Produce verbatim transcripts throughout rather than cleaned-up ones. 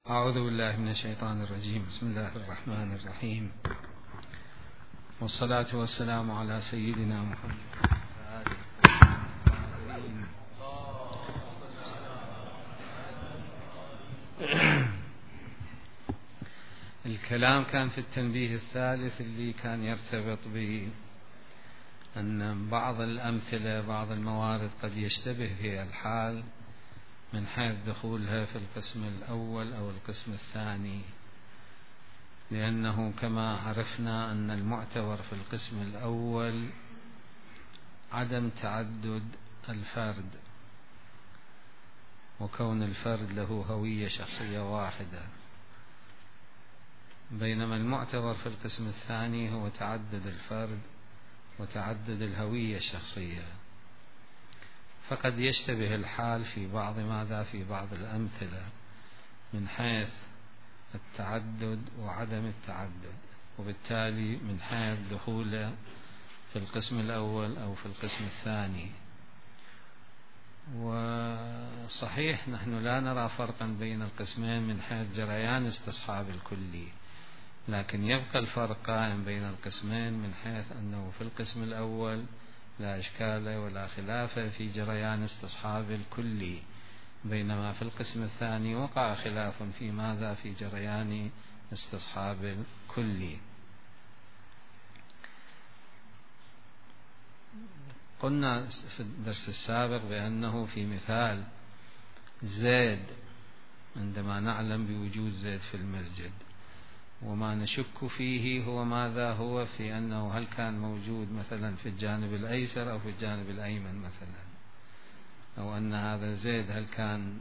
أعوذ بالله من الشيطان الرجيم. بسم الله الرحمن الرحيم، والصلاة والسلام على سيدنا محمد. الكلام كان في التنبيه الثالث اللي كان يرتبط بأن بعض الأمثلة بعض الموارد قد يشتبه فيها الحال من حيث دخولها في القسم الأول أو القسم الثاني، لأنه كما عرفنا أن المعتبر في القسم الأول عدم تعدد الفرد، وكون الفرد له هوية شخصية واحدة، بينما المعتبر في القسم الثاني هو تعدد الفرد وتعدد الهوية الشخصية. فقد يشتبه الحال في بعض ماذا في بعض الأمثلة من حيث التعدد وعدم التعدد، وبالتالي من حيث دخوله في القسم الأول أو في القسم الثاني. وصحيح نحن لا نرى فرقا بين القسمين من حيث جريان استصحاب الكلي، لكن يبقى الفرق قائم بين القسمين من حيث أنه في القسم الأول لا إشكال ولا خلاف في جريان استصحاب الكلي، بينما في القسم الثاني وقع خلاف في ماذا في جريان استصحاب الكلي. قلنا في الدرس السابق بأنه في مثال زيد، عندما نعلم بوجود زيد في المسجد وما نشك فيه هو ماذا هو في أنه هل كان موجود مثلا في الجانب الأيسر أو في الجانب الأيمن مثلا، أو أن هذا زيد هل كان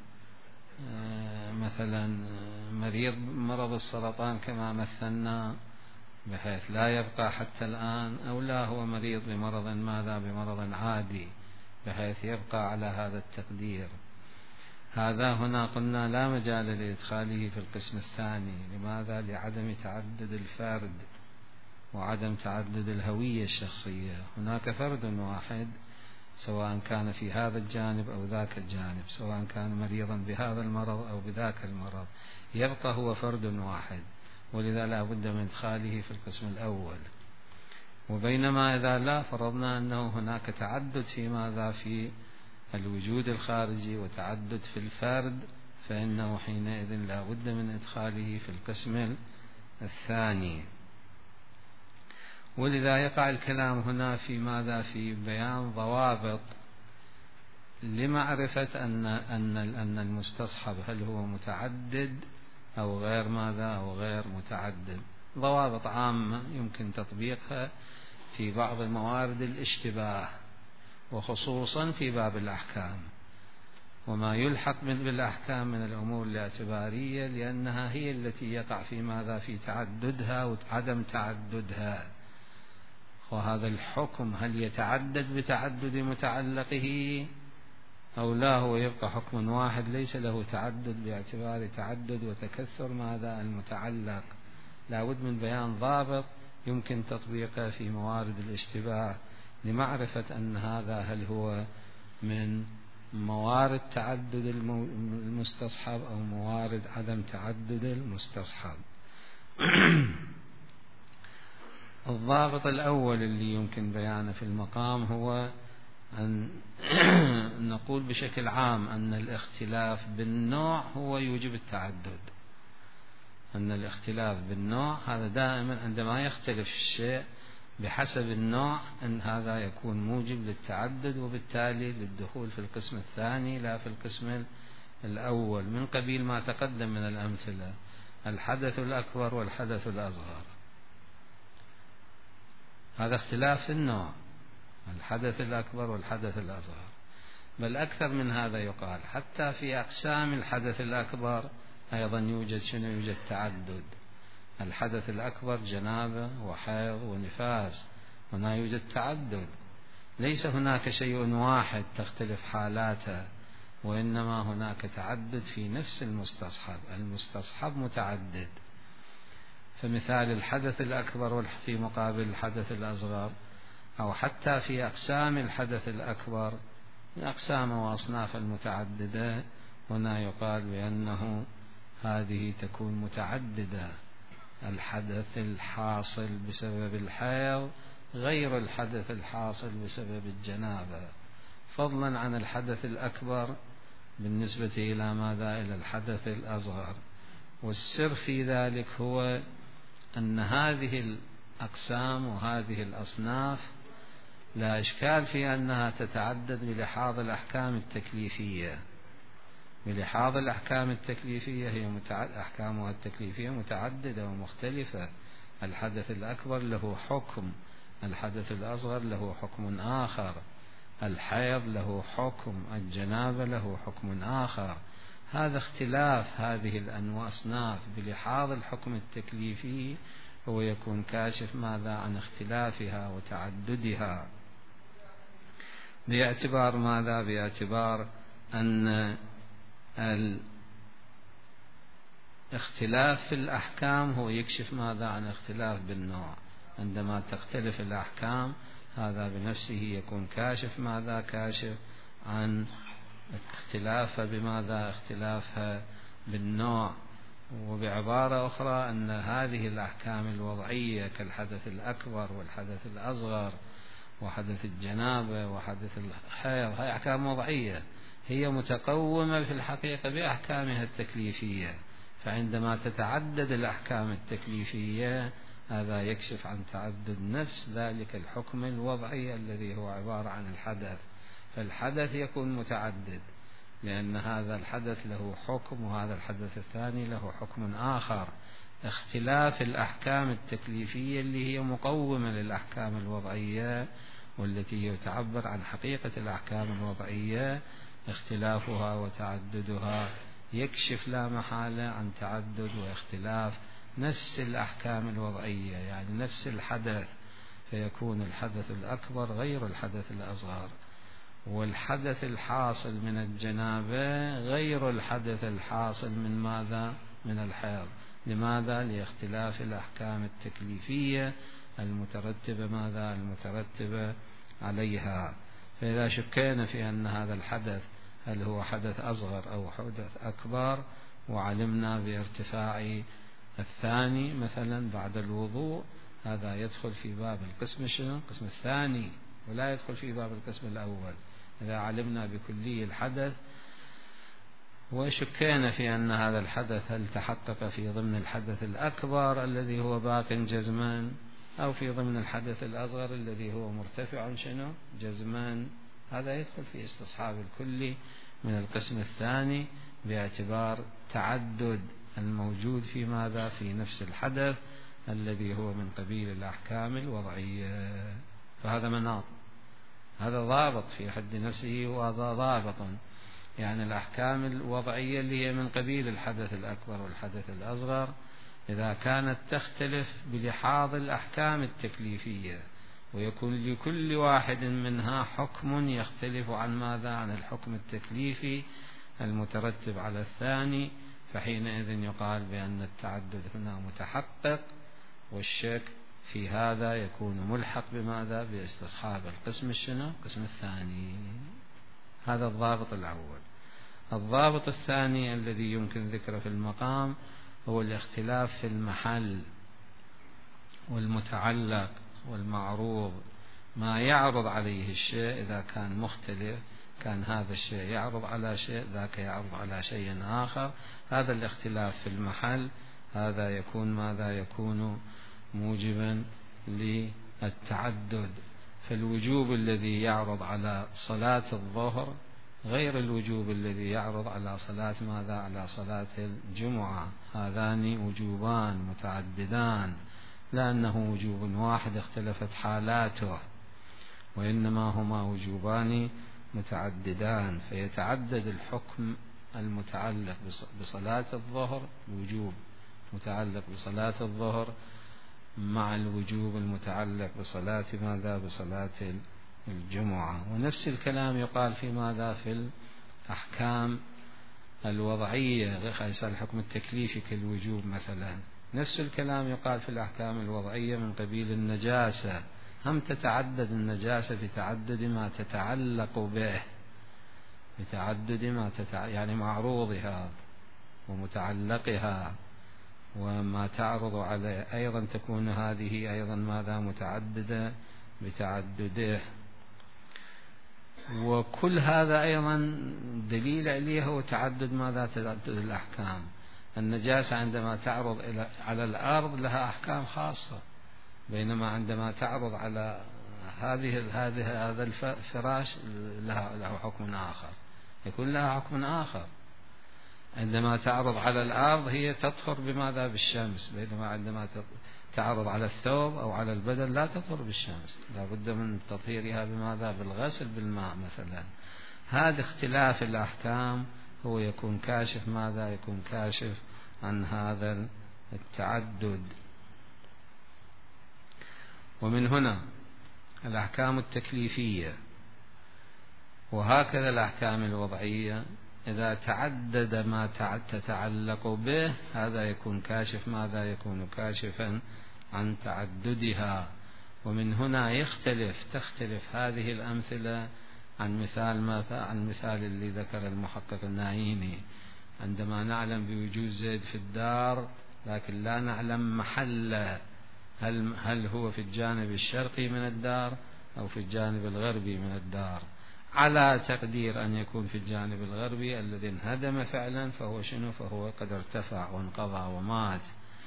مثلا مريض مرض السرطان كما مثلنا بحيث لا يبقى حتى الآن، أو لا هو مريض بمرض ماذا بمرض عادي بحيث يبقى على هذا التقدير. هذا هنا قلنا لا مجال لإدخاله في القسم الثاني. لماذا؟ لعدم تعدد الفرد وعدم تعدد الهوية الشخصية. هناك فرد واحد سواء كان في هذا الجانب أو ذاك الجانب، سواء كان مريضا بهذا المرض أو بذاك المرض، يبقى هو فرد واحد، ولذا لا بد من إدخاله في القسم الأول. وبينما إذا لا فرضنا أنه هناك تعدد في ماذا في الوجود الخارجي وتعدد في الفرد، فإنه حينئذ لا بد من إدخاله في القسم الثاني. ولذا يقع الكلام هنا في ماذا في بيان ضوابط لمعرفة أن أن أن المستصحب هل هو متعدد أو غير ماذا أو غير متعدد. ضوابط عامة يمكن تطبيقها في بعض موارد الاشتباه، وخصوصا في باب الأحكام وما يلحق بالأحكام من الأمور الاعتبارية، لأنها هي التي يقع في ماذا في تعددها وعدم تعددها. وهذا الحكم هل يتعدد بتعدد متعلقه أو لا، هو يبقى حكم واحد ليس له تعدد باعتبار تعدد وتكثر ماذا المتعلق. لا بد من بيان ضابط يمكن تطبيقه في موارد الاشتباه لمعرفة أن هذا هل هو من موارد تعدد المستصحب أو موارد عدم تعدد المستصحب. الضابط الأول اللي يمكن بيانه في المقام هو أن نقول بشكل عام أن الاختلاف بالنوع هو يوجب التعدد. أن الاختلاف بالنوع هذا دائما عندما يختلف الشيء بحسب النوع أن هذا يكون موجب للتعدد، وبالتالي للدخول في القسم الثاني لا في القسم الأول، من قبيل ما تقدم من الأمثلة الحدث الأكبر والحدث الأصغر. هذا اختلاف في النوع، الحدث الأكبر والحدث الأصغر. بل أكثر من هذا يقال حتى في أقسام الحدث الأكبر أيضا يوجد شنو يوجد تعدد. الحدث الأكبر جنابة وحيض ونفاس، هنا يوجد تعدد، ليس هناك شيء واحد تختلف حالاته، وإنما هناك تعدد في نفس المستصحب. المستصحب متعدد. فمثال الحدث الأكبر في مقابل الحدث الأصغر، أو حتى في أقسام الحدث الأكبر الأقسام وأصناف المتعددة، هنا يقال بأنه هذه تكون متعددة. الحدث الحاصل بسبب الحيض غير الحدث الحاصل بسبب الجنابة، فضلا عن الحدث الأكبر بالنسبة إلى ماذا؟ إلى الحدث الأصغر. والسر في ذلك هو أن هذه الأقسام وهذه الأصناف لا إشكال في أنها تتعدد بلحاظ الأحكام التكليفية. بلحاظ الأحكام التكليفية هي متعد... أحكامها التكليفية متعددة ومختلفة. الحدث الأكبر له حكم، الحدث الأصغر له حكم آخر، الحيض له حكم، الجنابة له حكم آخر. هذا اختلاف هذه الأصناف بلحاظ الحكم التكليفي هو يكون كاشف ماذا؟ عن اختلافها وتعددها، باعتبار ماذا؟ باعتبار أن الاختلاف في الأحكام هو يكشف ماذا؟ عن اختلاف بالنوع. عندما تختلف الأحكام هذا بنفسه يكون كاشف ماذا؟ كاشف عن اختلافها بماذا؟ اختلافها بالنوع. وبعبارة أخرى أن هذه الأحكام الوضعية كالحدث الأكبر والحدث الأصغر وحدث الجنابة وحدث الحيض هي أحكام وضعية، هي متقومة في الحقيقة بأحكامها التكليفية. فعندما تتعدد الأحكام التكليفية هذا يكشف عن تعدد نفس ذلك الحكم الوضعي الذي هو عبارة عن الحدث. فالحدث يكون متعدد لأن هذا الحدث له حكم وهذا الحدث الثاني له حكم آخر. اختلاف الأحكام التكليفية اللي هي مقومة للأحكام الوضعية والتي هي تعبر عن حقيقة الأحكام الوضعية، اختلافها وتعددها يكشف لا محالة عن تعدد واختلاف نفس الأحكام الوضعية، يعني نفس الحدث، فيكون الحدث الأكبر غير الحدث الأصغر، والحدث الحاصل من الجنابة غير الحدث الحاصل من ماذا؟ من الحيض. لماذا؟ لاختلاف الأحكام التكليفية المترتبة ماذا؟ المترتبة عليها. فإذا شكينا في أن هذا الحدث هل هو حدث أصغر أو حدث أكبر وعلمنا بارتفاع الثاني مثلا بعد الوضوء، هذا يدخل في باب القسم شنو؟ القسم الثاني، ولا يدخل في باب القسم الأول. إذا علمنا بكلي الحدث وشكينا في أن هذا الحدث هل تحقق في ضمن الحدث الأكبر الذي هو باق جزما أو في ضمن الحدث الأصغر الذي هو مرتفع شنو؟ جزما، هذا يدخل في استصحاب الكلي من القسم الثاني باعتبار تعدد الموجود في ماذا؟ في نفس الحدث الذي هو من قبيل الأحكام الوضعية. فهذا مناط، هذا ضابط في حد نفسه، وهذا ضابط يعني الأحكام الوضعية اللي هي من قبيل الحدث الأكبر والحدث الأصغر إذا كانت تختلف بلحاظ الأحكام التكليفية ويكون لكل واحد منها حكم يختلف عن ماذا؟ عن الحكم التكليفي المترتب على الثاني، فحينئذ يقال بأن التعدد هنا متحقق، والشك في هذا يكون ملحق بماذا؟ باستصحاب القسم الشنو؟ القسم الثاني. هذا الضابط الأول. الضابط الثاني الذي يمكن ذكره في المقام هو الاختلاف في المحل والمتعلق والمعروض. ما يعرض عليه الشيء إذا كان مختلف كان هذا الشيء يعرض على شيء، ذاك يعرض على شيء آخر. هذا الاختلاف في المحل هذا يكون ماذا؟ يكون موجبا للتعدد. فالوجوب الذي يعرض على صلاة الظهر غير الوجوب الذي يعرض على صلاة ماذا؟ على صلاة الجمعة. هذان وجوبان متعددان، لأنه وجوب واحد اختلفت حالاته، وإنما هما وجوبان متعددان. فيتعدد الحكم المتعلق بصلاة الظهر، وجوب متعلق بصلاة الظهر مع الوجوب المتعلق بصلاة ماذا؟ بصلاة الجمعة. ونفس الكلام يقال في ماذا؟ في الأحكام الوضعية غير الحكم التكليفي كالوجوب مثلا. نفس الكلام يقال في الأحكام الوضعية من قبيل النجاسة. هم تتعدد النجاسة بتعدد ما تتعلق به، بتعدد ما تتع... يعني معروضها. ومتعلقها وما تعرض عليه أيضا تكون هذه أيضا ماذا متعددة بتعدده. وكل هذا أيضا دليل عليه هو تعدد ماذا تعدد الأحكام. النجاسة عندما تعرض إلى على الأرض لها أحكام خاصة، بينما عندما تعرض على هذه هذه هذا الفراش لها له حكم آخر، يكون لها حكم آخر. عندما تعرض على الأرض هي تطهر بماذا؟ بالشمس، بينما عندما تعرض على الثوب أو على البدن لا تطهر بالشمس، لا بد من تطهيرها بماذا؟ بالغسل بالماء مثلا. هذا اختلاف الأحكام هو يكون كاشف ماذا؟ يكون كاشف عن هذا التعدد. ومن هنا الأحكام التكليفية وهكذا الأحكام الوضعية إذا تعدد ما تتعلق به هذا يكون كاشف ماذا؟ يكون كاشفا عن تعددها. ومن هنا يختلف تختلف هذه الأمثلة عن مثال ماذا؟ عن مثال اللي ذكر المحقق النعيمي، عندما نعلم بوجود زيد في الدار لكن لا نعلم محله، هل هل هو في الجانب الشرقي من الدار أو في الجانب الغربي من الدار، على تقدير أن يكون في الجانب الغربي الذي انهدم فعلا، فهو شنو؟ فهو قد ارتفع وانقضى ومات،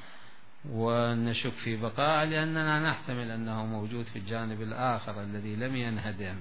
ونشك في بقاء لأننا نحتمل أنه موجود في الجانب الآخر الذي لم ينهدم.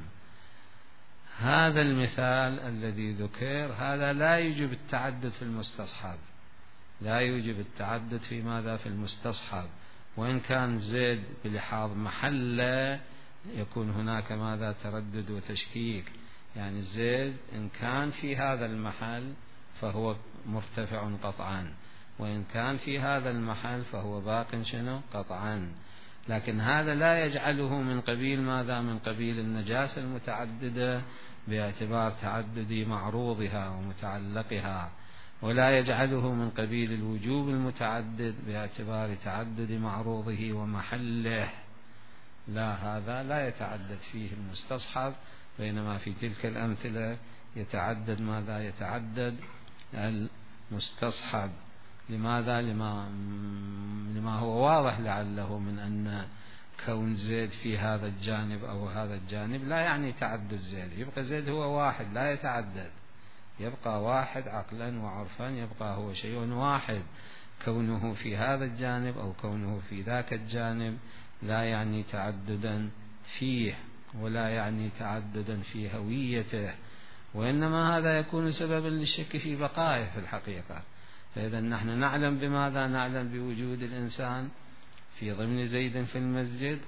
هذا المثال الذي ذكر هذا لا يوجب التعدد في المستصحب، لا يوجب التعدد في ماذا؟ في المستصحب. وإن كان زيد بلحاظ محله يكون هناك ماذا؟ تردد وتشكيك، يعني زيد إن كان في هذا المحل فهو مرتفع قطعا، وإن كان في هذا المحل فهو باق شنو؟ قطعا. لكن هذا لا يجعله من قبيل ماذا؟ من قبيل النجاسة المتعددة باعتبار تعدد معروضها ومتعلقها، ولا يجعله من قبيل الوجوب المتعدد باعتبار تعدد معروضه ومحله. لا، هذا لا يتعدد فيه المستصحب، بينما في تلك الأمثلة يتعدد ماذا؟ يتعدد المستصحب. لماذا؟ لما, لما هو واضح لعله من أن كون زيد في هذا الجانب أو هذا الجانب لا يعني تعدد زيد، يبقى زيد هو واحد لا يتعدد، يبقى واحد عقلا وعرفا، يبقى هو شيء واحد. كونه في هذا الجانب أو كونه في ذاك الجانب لا يعني تعددا فيه، ولا يعني تعددا في هويته، وإنما هذا يكون سببا للشك في بقائه في الحقيقة. فإذا نحن نعلم بماذا؟ نعلم بوجود الإنسان في ضمن زيد في المسجد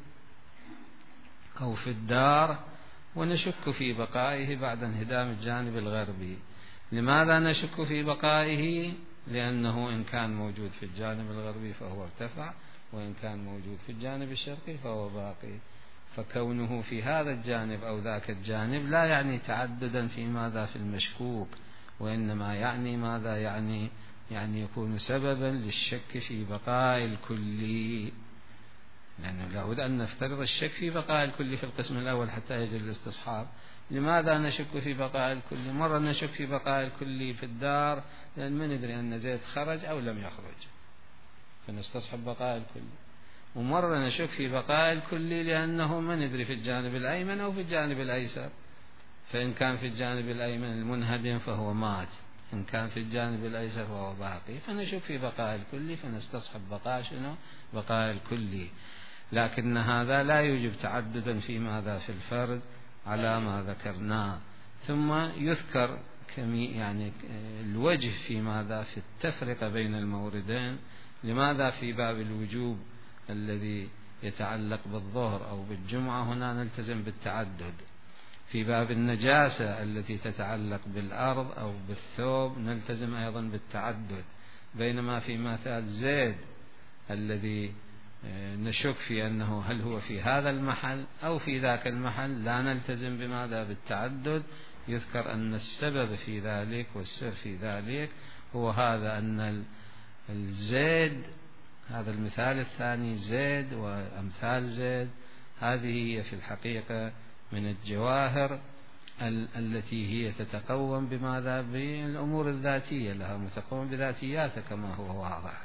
أو في الدار، ونشك في بقائه بعد انهدام الجانب الغربي. لماذا نشك في بقائه؟ لأنه إن كان موجود في الجانب الغربي فهو ارتفع، وإن كان موجود في الجانب الشرقي فهو باقي. فكونه في هذا الجانب أو ذاك الجانب لا يعني تعددا في ماذا؟ في المشكوك، وإنما يعني ماذا؟ يعني يعني يكون سببا للشك في بقاء الكلي، لأنه لابد أن نفترض الشك في بقاء الكلي في القسم الأول حتى يجري الاستصحاب. لماذا نشك في بقاء الكلي؟ مرة نشك في بقاء الكلي في الدار لأن ما ندري أن زيد خرج أو لم يخرج فنستصحب بقاء الكلي، ومرة نشك في بقاء الكلي لأنه ما ندري في الجانب الأيمن أو في الجانب الأيسر، فإن كان في الجانب الأيمن المنهدم فهو مات، إن كان في الجانب الأيسر فهو باقي، فنشك في بقاء الكلي فنستصحب بقاء شنو؟ بقاء الكلي. لكن هذا لا يوجب تعددا في ماذا؟ في الفرد على ما ذكرناه. ثم يذكر كمي يعني الوجه في ماذا؟ في التفرقة بين الموردين. لماذا في باب الوجوب الذي يتعلق بالظهر أو بالجمعة هنا نلتزم بالتعدد، في باب النجاسة التي تتعلق بالأرض أو بالثوب نلتزم أيضا بالتعدد، بينما في مثال زيد الذي نشك في أنه هل هو في هذا المحل أو في ذاك المحل لا نلتزم بماذا؟ بالتعدد. يذكر أن السبب في ذلك والسر في ذلك هو هذا، أن الزيد هذا المثال الثاني زيد وأمثال زيد هذه هي في الحقيقة من الجواهر ال التي هي تتقوم بماذا؟ بالأمور الذاتية لها، متقوم بذاتياتها كما هو واضح.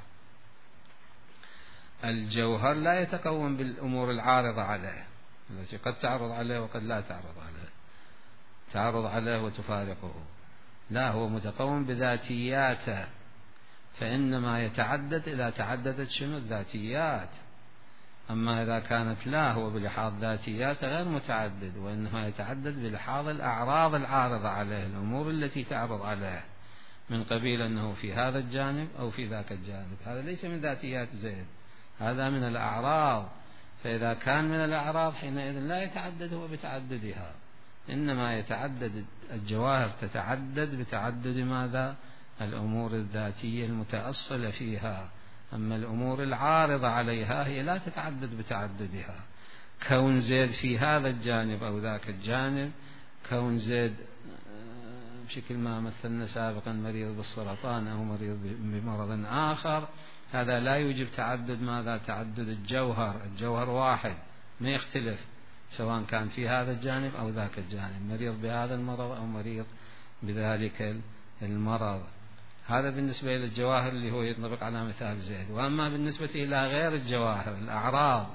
الجوهر لا يتقوم بالأمور العارضة عليه التي قد تعرض عليه وقد لا تعرض عليه، تعرض عليه وتفارقه، لا، هو متقوم بذاتياته، فإنما يتعدد إذا تعددت شنو؟ الذاتيات. أما إذا كانت لا، هو بلحاظ ذاتياته غير متعدد، وإنما يتعدد بلحاظ الأعراض العارضة عليه، الأمور التي تعرض عليه من قبيل أنه في هذا الجانب أو في ذاك الجانب. هذا ليس من ذاتيات زيد، هذا من الأعراض. فإذا كان من الأعراض حينئذ لا يتعدد هو بتعددها، إنما يتعدد الجواهر، تتعدد بتعدد ماذا؟ الأمور الذاتية المتأصلة فيها. أما الأمور العارضة عليها هي لا تتعدد بتعددها. كون زيد في هذا الجانب أو ذاك الجانب، كون زيد بشكل ما مثلنا سابقا مريض بالسرطان أو مريض بمرض آخر، هذا لا يوجب تعدد ماذا؟ تعدد الجوهر. الجوهر واحد ما يختلف سواء كان في هذا الجانب أو ذاك الجانب، مريض بهذا المرض أو مريض بذلك المرض. هذا بالنسبة إلى الجواهر اللي هو يطبق على مثال زيد. وأما بالنسبة إلى غير الجواهر، الأعراض،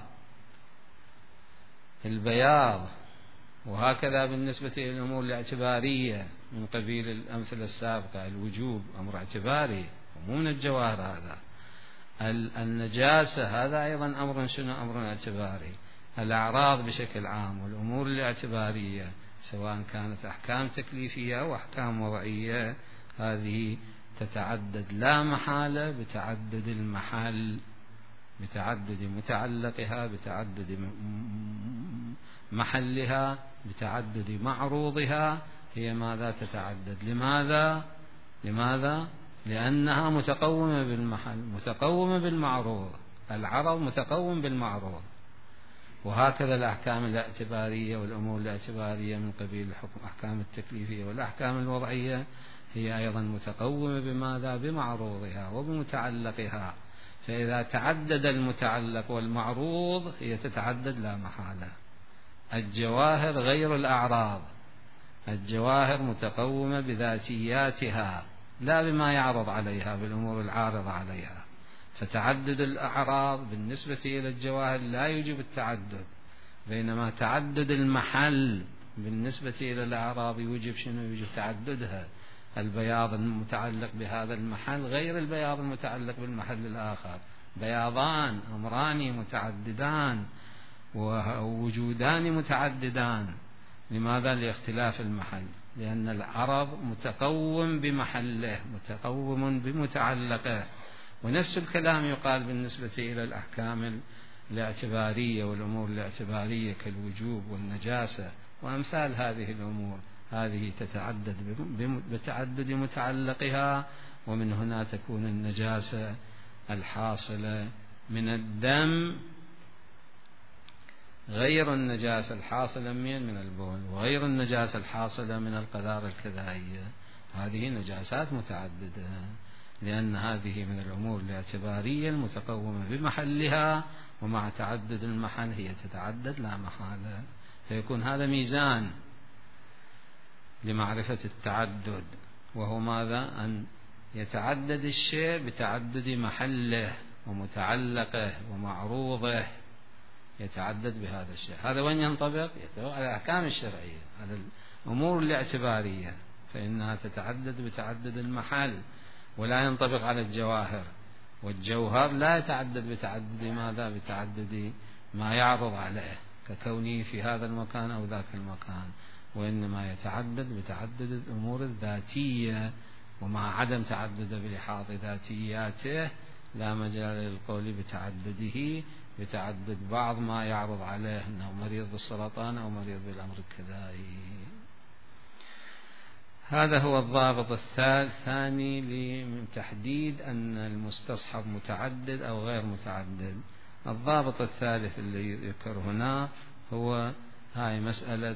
البياض، وهكذا بالنسبة إلى الأمور الاعتبارية من قبيل الأمثلة السابقة، الوجوب أمر اعتباري ومو من الجواهر. هذا النجاسة هذا أيضا أمر شنو؟ أمر اعتباري. الأعراض بشكل عام والأمور الاعتبارية سواء كانت أحكام تكليفية أو أحكام وضعية، هذه تتعدد لا محالة بتعدد المحل، بتعدد متعلقها، بتعدد محلها، بتعدد معروضها. هي ماذا؟ تتعدد. لماذا؟ لماذا؟ لأنها متقومة بالمحل، متقومة بالمعروض. العرض متقوم بالمعروض. وهكذا الأحكام الاعتبارية والأمور الاعتبارية من قبيل الحكم أحكام التكليفية والأحكام الوضعية هي أيضا متقومة بماذا؟ بمعروضها وبمتعلقها. فإذا تعدد المتعلق والمعروض هي تتعدد لا محالة. الجواهر غير الأعراض، الجواهر متقومة بذاتياتها لا بما يعرض عليها بالأمور العارضة عليها. فتعدد الأعراض بالنسبة إلى الجواهر لا يوجب التعدد، بينما تعدد المحل بالنسبة إلى الأعراض يوجب شنو؟ يوجب تعددها. البياض المتعلق بهذا المحل غير البياض المتعلق بالمحل الآخر، بياضان أمران متعددان ووجودان متعددان. لماذا؟ لاختلاف المحل، لأن العرض متقوم بمحله، متقوم بمتعلقه. ونفس الكلام يقال بالنسبة إلى الأحكام الاعتبارية والأمور الاعتبارية كالوجوب والنجاسة وأمثال هذه الأمور، هذه تتعدد بتعدد متعلقها. ومن هنا تكون النجاسة الحاصلة من الدم غير النجاسة الحاصلة من من البول، وغير النجاسة الحاصلة من القذارة الكذائية. هذه نجاسات متعددة، لأن هذه من الأمور الاعتبارية المتقومة بمحلها، ومع تعدد المحل هي تتعدد لا محالة. فيكون هذا ميزان لمعرفة التعدد، وهو ماذا؟ أن يتعدد الشيء بتعدد محله ومتعلقه ومعروضه، يتعدد بهذا الشيء. هذا وين ينطبق؟ ينطبق على الأحكام الشرعية، على الأمور الاعتبارية، فإنها تتعدد بتعدد المحل، ولا ينطبق على الجواهر. والجوهر لا يتعدد بتعدد ماذا؟ بتعدد ما يعرض عليه ككونه في هذا المكان أو ذاك المكان، وإنما يتعدد بتعدد الأمور الذاتية. ومع عدم تعدد بلحاظ ذاتياته لا مجال للقول بتعدده بتعدد بعض ما يعرض عليه أنه مريض بالسرطان أو مريض بالأمر الكذائي. هذا هو الضابط الثاني لتحديد أن المستصحب متعدد أو غير متعدد. الضابط الثالث اللي يذكر هنا هو هاي مسألة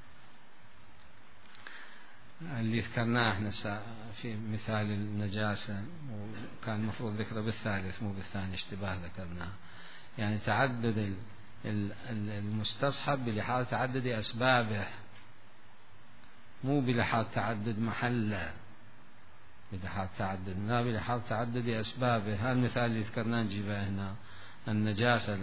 اللي ذكرناه احنا في مثال النجاسة، وكان المفروض ذكره بالثالث مو بالثاني، اشتباه ذكرناه. يعني تعدد المستصحب بلحاظ تعدد أسبابه، مو بلحاظ تعدد محله، بلحاظ تعدد لا بلحاظ تعدد أسبابه. هذا المثال اللي ذكرناه نجيبه هنا، النجاسة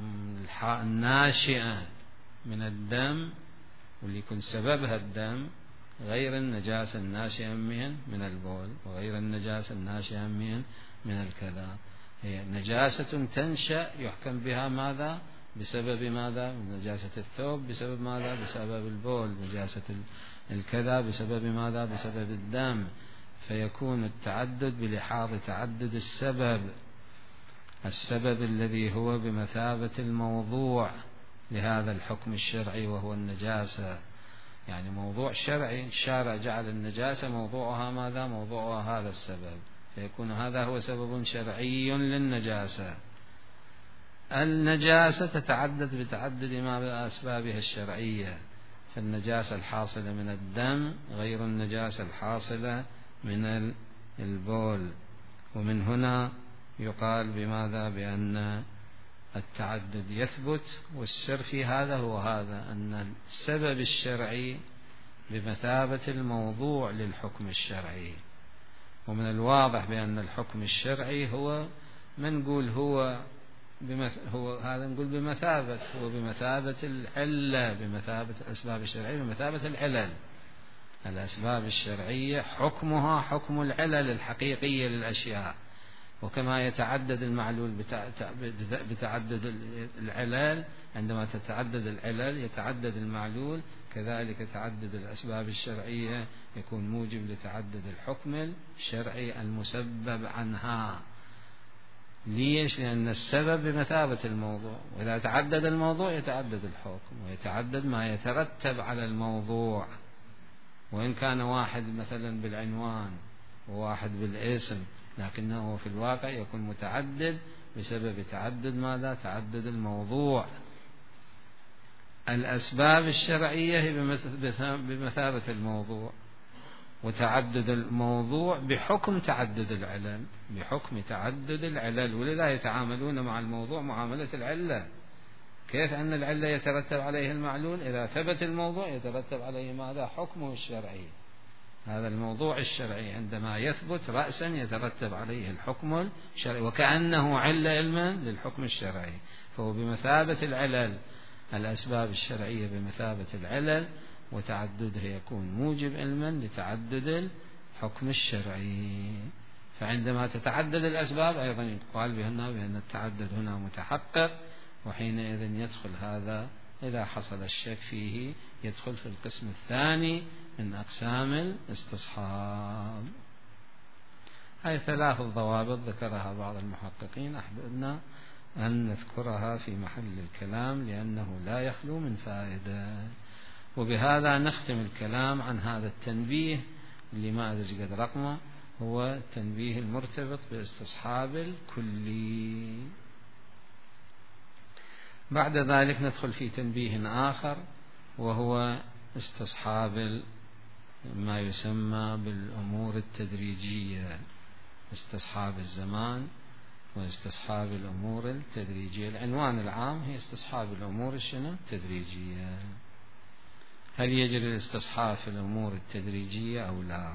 الناشئة من الدم واللي يكون سببها الدم غير النجاسة الناشئة من من البول، وغير النجاسة الناشئة من من الكذا. هي نجاسة تنشأ يحكم بها ماذا؟ بسبب ماذا؟ نجاسة الثوب بسبب ماذا؟ بسبب البول. نجاسة الكذا بسبب ماذا؟ بسبب الدم. فيكون التعدد بلحاظ تعدد السبب، السبب الذي هو بمثابة الموضوع لهذا الحكم الشرعي وهو النجاسة. يعني موضوع شرعي، الشارع جعل النجاسة موضوعها ماذا؟ موضوعها هذا السبب، فيكون هذا هو سبب شرعي للنجاسة. النجاسة تتعدد بتعدد ما أسبابها الشرعية، فالنجاسة الحاصلة من الدم غير النجاسة الحاصلة من البول. ومن هنا يقال بماذا؟ بأن التعدد يثبت، والسر في هذا هو هذا، أن السبب الشرعي بمثابة الموضوع للحكم الشرعي. ومن الواضح بأن الحكم الشرعي هو من نقول هو بمث... هو هذا نقول بمثابة هو بمثابة العلة، بمثابة الأسباب الشرعية بمثابة العلل. الأسباب الشرعية حكمها حكم العلل الحقيقية للأشياء، وكما يتعدد المعلول بتعدد العلل، عندما تتعدد العلل يتعدد المعلول، كذلك تعدد الأسباب الشرعية يكون موجب لتعدد الحكم الشرعي المسبب عنها. ليش؟ لأن السبب بمثابة الموضوع، وإذا تعدد الموضوع يتعدد الحكم، ويتعدد ما يترتب على الموضوع. وإن كان واحد مثلا بالعنوان وواحد بالاسم، لكنه في الواقع يكون متعدد بسبب تعدد ماذا؟ تعدد الموضوع. الأسباب الشرعية هي بمثابة الموضوع، وتعدد الموضوع بحكم تعدد العلل، بحكم تعدد العلل. ولذا يتعاملون مع الموضوع معاملة العلة. كيف أن العلة يترتب عليه المعلول؟ إذا ثبت الموضوع يترتب عليه ماذا؟ حكمه الشرعي. هذا الموضوع الشرعي عندما يثبت رأسا يترتب عليه الحكم الشرعي، وكأنه علة علما للحكم الشرعي، فهو بمثابة العلل. الأسباب الشرعية بمثابة العلل، وتعددها يكون موجب علما لتعدد الحكم الشرعي. فعندما تتعدد الأسباب أيضا يقال بهنا بأن التعدد هنا متحقق، وحينئذ يدخل هذا إذا حصل الشك فيه يدخل في القسم الثاني من أقسام الاستصحاب. هذه ثلاث ضوابط ذكرها بعض المحققين، أحببنا أن نذكرها في محل الكلام لأنه لا يخلو من فائدة. وبهذا نختم الكلام عن هذا التنبيه اللي ما أدري قد رقمه، هو التنبيه المرتبط باستصحاب الكلي. بعد ذلك ندخل في تنبيه آخر، وهو استصحاب ما يسمى بالأمور التدريجية، استصحاب الزمان واستصحاب الأمور التدريجية. العنوان العام هي استصحاب الأمور التدريجية. هل يجري الاستصحاب في الأمور التدريجية أو لا؟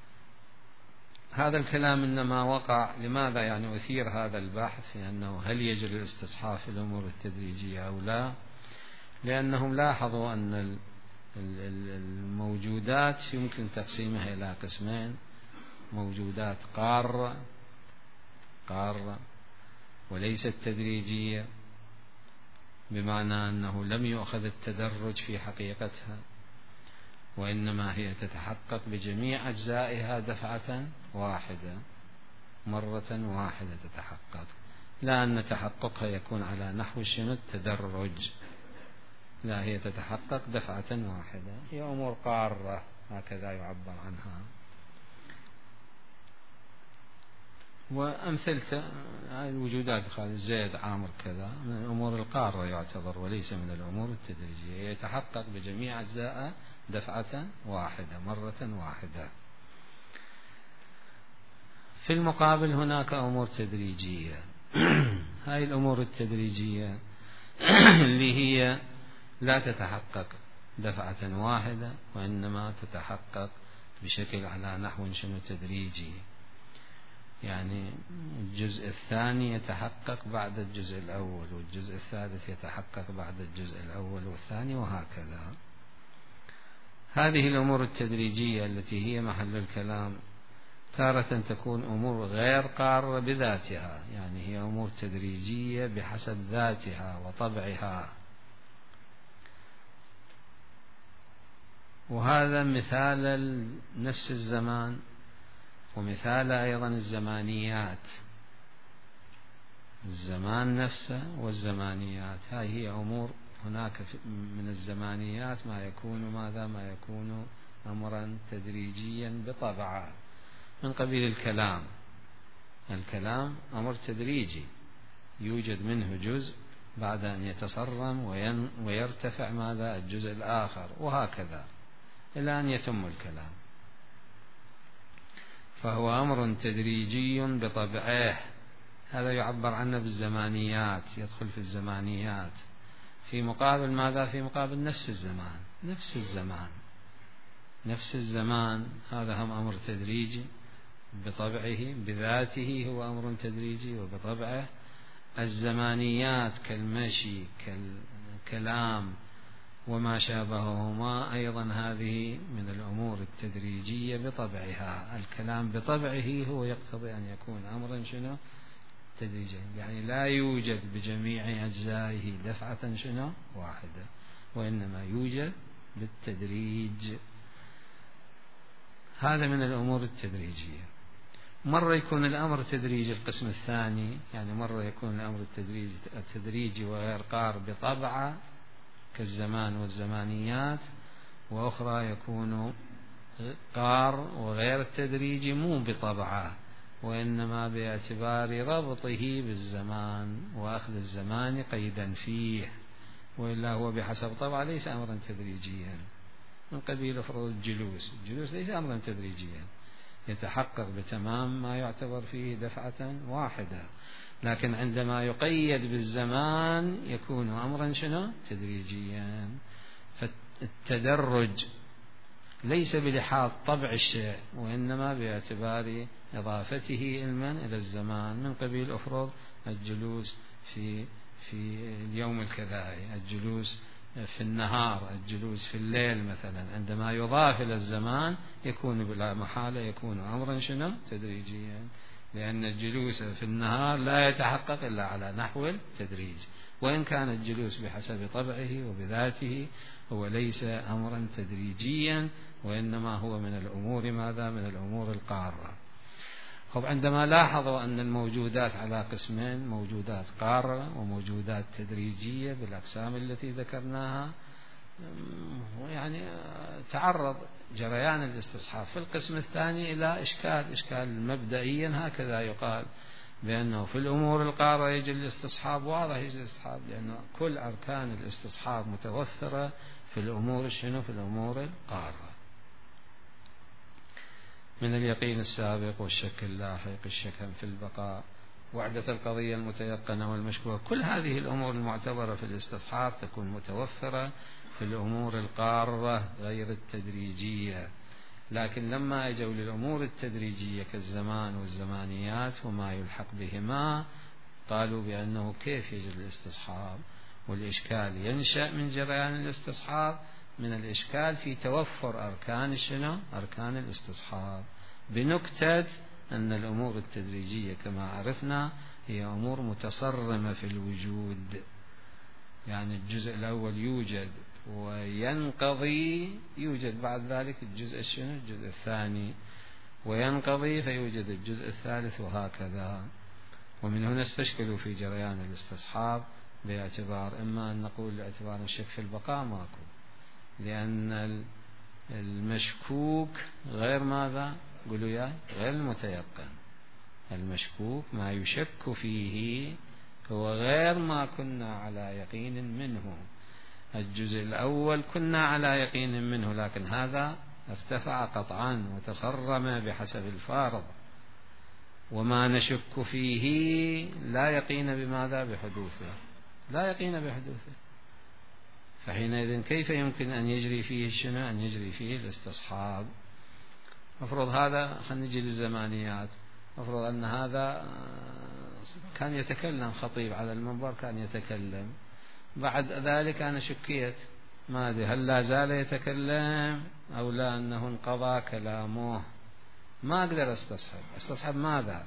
هذا الكلام إنما وقع لماذا يعني أثير هذا البحث في أنه هل يجري الاستصحاب في الأمور التدريجية أو لا؟ لأنهم لاحظوا أن الموجودات يمكن تقسيمها إلى قسمين: موجودات قارة قارة وليست تدريجية، بمعنى أنه لم يؤخذ التدرج في حقيقتها، وإنما هي تتحقق بجميع أجزائها دفعة واحدة، مرة واحدة تتحقق، لا أن تحققها يكون على نحو شنو التدرج، لا، هي تتحقق دفعة واحدة. هي أمور قارة هكذا يعبر عنها. وأمثلة الوجودات خالد زيد عامر كذا من الأمور القارة يعتبر، وليس من الأمور التدريجية، يتحقق بجميع أجزاء دفعة واحدة، مرة واحدة. في المقابل هناك أمور تدريجية. هاي الأمور التدريجية اللي هي لا تتحقق دفعة واحدة، وإنما تتحقق بشكل على نحو شنو تدريجي. يعني الجزء الثاني يتحقق بعد الجزء الأول، والجزء الثالث يتحقق بعد الجزء الأول والثاني، وهكذا. هذه الأمور التدريجية التي هي محل الكلام تارة تكون أمور غير قارة بذاتها، يعني هي أمور تدريجية بحسب ذاتها وطبعها. وهذا مثال نفس الزمان، ومثال أيضا الزمانيات، الزمان نفسه والزمانيات. هاي هي أمور، هناك من الزمانيات ما يكون ماذا ما يكون أمرا تدريجيا بطبعه، من قبيل الكلام. الكلام أمر تدريجي، يوجد منه جزء بعد أن يتصرم ويرتفع ماذا الجزء الآخر، وهكذا إلى أن يتم الكلام. فهو أمر تدريجي بطبعه، هذا يعبر عنه بالزمانيات، يدخل في الزمانيات. في مقابل ماذا؟ في مقابل نفس الزمان. نفس الزمان نفس الزمان هذا هم أمر تدريجي بطبعه، بذاته هو أمر تدريجي وبطبعه. الزمانيات كالمشي كالكلام وما شابههما أيضا هذه من الأمور التدريجية بطبعها. الكلام بطبعه هو يقتضي أن يكون أمرا شنو تدريجيا، يعني لا يوجد بجميع أجزائه دفعة شنو واحدة، وإنما يوجد بالتدريج. هذا من الأمور التدريجية. مرة يكون الأمر تدريجي القسم الثاني، يعني مرة يكون الأمر التدريجي التدريجي وغير قار بطبعه كالزمان والزمانيات، وأخرى يكون قار وغير التدريجي مو بطبعه، وإنما باعتبار ربطه بالزمان وأخذ الزمان قيدا فيه، وإلا هو بحسب طبعه ليس أمرا تدريجيا. من قبيل افرض الجلوس، الجلوس ليس أمرا تدريجيا، يتحقق بتمام ما يعتبر فيه دفعة واحدة، لكن عندما يقيد بالزمان يكون أمرا شنو تدريجيا. فالتدرج ليس بلحاظ طبع الشيء، وإنما باعتبار إضافته علما إلى الزمان. من قبيل أفرض الجلوس في في اليوم الكذائي، الجلوس في النهار، الجلوس في الليل مثلا، عندما يضاف إلى الزمان يكون بلا محالة يكون أمرا شنو تدريجيا، لأن الجلوس في النهار لا يتحقق إلا على نحو التدريج، وإن كان الجلوس بحسب طبعه وبذاته هو ليس أمرا تدريجيا، وإنما هو من الأمور ماذا من الأمور القارة. خب عندما لاحظوا أن الموجودات على قسمين، موجودات قارة وموجودات تدريجية بالأقسام التي ذكرناها، يعني تعرض جريان الاستصحاب في القسم الثاني إلى إشكال إشكال مبدئيا هكذا يقال، بأنه في الأمور القارة يجي الاستصحاب، واضح يجي الاستصحاب، لأن كل أركان الاستصحاب متوفرة في الأمور شنو في الأمور القارة، من اليقين السابق والشك اللاحق، الشك في البقاء، وحدة القضية المتيقنة والمشكوك. كل هذه الأمور المعتبرة في الاستصحاب تكون متوفرة في الأمور القارة غير التدريجية. لكن لما أجوا للأمور التدريجية كالزمان والزمانيات وما يلحق بهما، قالوا بأنه كيف يجري الاستصحاب، والإشكال ينشأ من جريان الاستصحاب من الإشكال في توفر أركان شنو أركان الاستصحاب، بنكتة أن الأمور التدريجية كما عرفنا هي أمور متصرمة في الوجود، يعني الجزء الأول يوجد وينقضي، يوجد بعد ذلك الجزء شنو الجزء الثاني وينقضي، فيوجد الجزء الثالث، وهكذا. ومن هنا استشكلوا في جريان الاستصحاب باعتبار إما أن نقول باعتبار الشك في البقاء ماكو، لأن المشكوك غير ماذا قولوا يا غير المتيقن. المشكوك ما يشك فيه هو غير ما كنا على يقين منه. الجزء الأول كنا على يقين منه، لكن هذا ارتفع قطعا وتصرم بحسب الفارض، وما نشك فيه لا يقين بماذا بحدوثه، لا يقين بحدوثه. فحينئذ كيف يمكن أن يجري فيه شنو؟ أن يجري فيه الاستصحاب. مفروض هذا، خلينا نجي للزمانيات، مفروض أن هذا كان يتكلم خطيب على المنبر، كان يتكلم، بعد ذلك أنا شكيت ما أدري هل لا زال يتكلم أو لا، أنه انقضى كلامه، ما أقدر استصحب. استصحب ماذا؟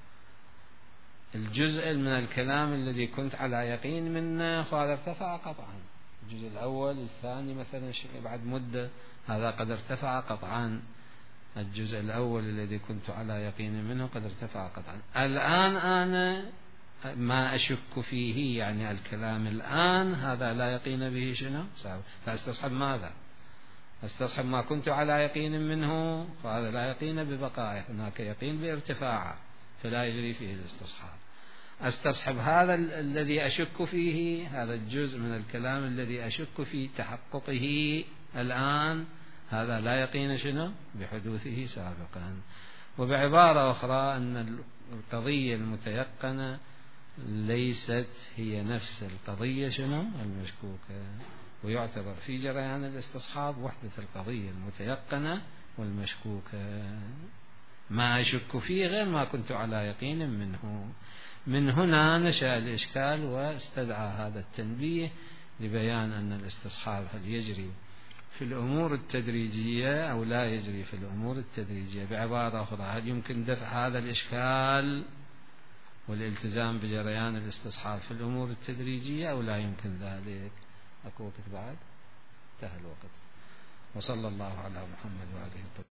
الجزء من الكلام الذي كنت على يقين منه فهذا ارتفع قطعا، الجزء الأول الثاني مثلا بعد مدة هذا قد ارتفع قطعا، الجزء الأول الذي كنت على يقين منه قد ارتفع قطعا. الآن أنا ما أشك فيه، يعني الكلام الآن هذا لا يقين به شنو؟ فاستصحب ماذا؟ استصحب ما كنت على يقين منه، فهذا لا يقين ببقائه، هناك يقين بارتفاعه فلا يجري فيه الاستصحاب. استصحب هذا الذي أشك فيه، هذا الجزء من الكلام الذي أشك في تحققه الآن، هذا لا يقين شنو؟ بحدوثه سابقا. وبعبارة أخرى أن القضية المتيقنة ليست هي نفس القضية شنو؟ المشكوكة، ويعتبر في جريان الاستصحاب وحدة القضية المتيقنة والمشكوكة، ما أشك فيه غير ما كنت على يقين منه. من هنا نشأ الإشكال، واستدعى هذا التنبيه لبيان أن الاستصحاب هل يجري في الأمور التدريجية أو لا يجري في الأمور التدريجية. بعبارة أخرى، هل يمكن دفع هذا الإشكال والالتزام بجريان الاستصحاب في الأمور التدريجية أو لا يمكن ذلك؟ أكو وقت بعد؟ انتهى الوقت. وصلى الله على محمد وعلى آله.